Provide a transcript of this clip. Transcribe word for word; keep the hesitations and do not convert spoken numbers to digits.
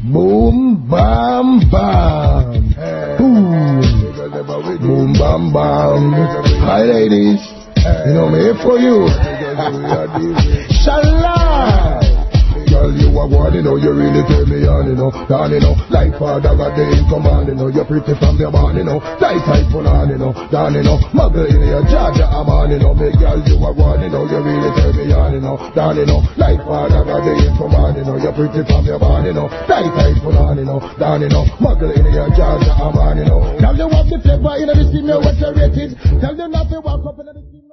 Boom, bam, bam. Hey. Boom. Boom, bam, bam. Hi, ladies. Hey. You know me here for you. Shalom. Girl, you are one, you know, you really turn me on, you know, down, you know, like Father God, they in command, you know, you're pretty from your man, you know, tight, tight, put on, you know, down, you know, muggle in your Georgia, I'm on, you know, big girl, you are one, you know, you really turn me on, you know, down, you know, like Father God, they in command, you know, you're pretty from your man, you know, tight, tight, put on, you know, down, you know, muggle in your Georgia, I'm on, you know. Tell you what the flavor, you know, the steam, you're what you're rated. Tell you not to walk up in the steam.